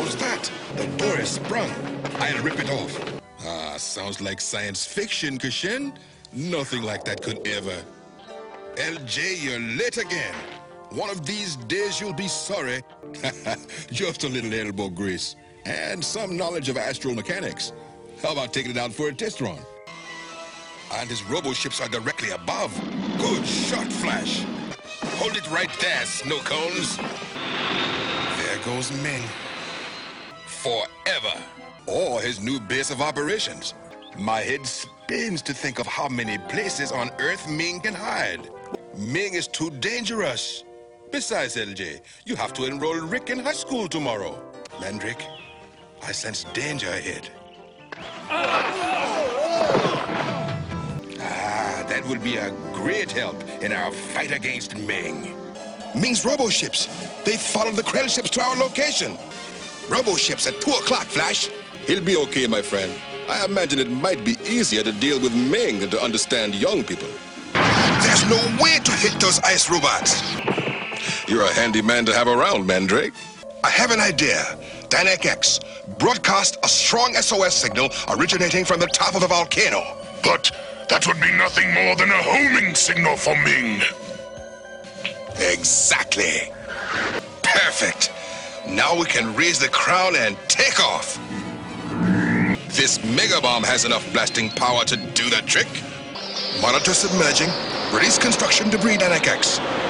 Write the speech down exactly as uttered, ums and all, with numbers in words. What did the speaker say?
What's that? The door is sprung. I'll rip it off. Ah, sounds like science fiction, Kashin. Nothing like that could ever. L J, you're late again. One of these days you'll be sorry. Just a little elbow grease and some knowledge of astral mechanics. How about taking it out for a test run? And his robo-ships are directly above. Good shot, Flash. Hold it right there, snow cones. There goes Ming. Forever. Or his new base of operations. My head spins to think of how many places on Earth Ming can hide. Ming is too dangerous. Besides, L J, you have to enroll Rick in high school tomorrow. Mandrake, I sense danger ahead. Ah, that would be a great help in our fight against Ming. Ming's robo-ships. They followed the Krell ships to our location. Robo-ships at two o'clock, Flash. He'll be okay, my friend. I imagine it might be easier to deal with Ming than to understand young people. There's no way to hit those ice robots. You're a handy man to have around, Mandrake. I have an idea. Danek X, broadcast a strong S O S signal originating from the top of the volcano. But that would be nothing more than a homing signal for Ming. Exactly. Perfect. Now we can raise the crown and take off. This mega bomb has enough blasting power to do that trick. Monitor submerging. Release construction debris, Danek X.